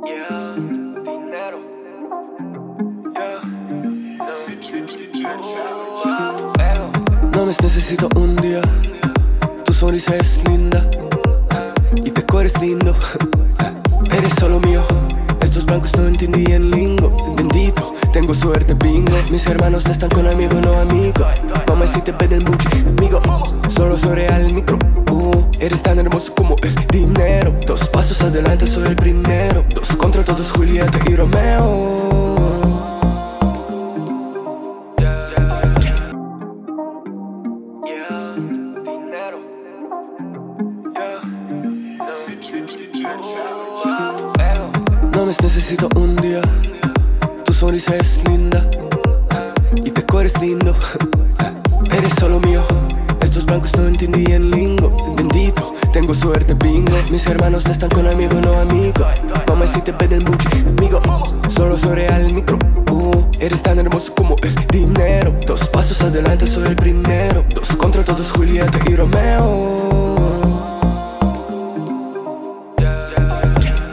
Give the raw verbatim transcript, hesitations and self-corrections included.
Yeah, dinero. Yeah, no. No me necesito un día. Tu sonrisa es linda y te eres lindo. Eres solo mío. Estos blancos no entendían lingo. Bendito, tengo suerte, bingo. Mis hermanos están con amigo, no amigo. Mamá, si te piden buchi, amigo. Solo soy real, micro. Uh, eres tan hermoso como el dinero. Dos pasos adelante, soy el primero. Dos contra todos, Julieta y Romeo. Yeah, dinero. Yeah, No me necesito un día. Tu sonrisa es linda y te eres lindo. Eres solo mío. Estos blancos no entendían lingo. Bendito, tengo suerte, bingo. Mis hermanos están con amigo, no amigo. Mamá, si te piden buchi, amigo. Solo soy real, micro. Uh, eres tan hermoso como el dinero. Dos pasos adelante, soy el primero. Dos contra todos, Julieta y Romeo.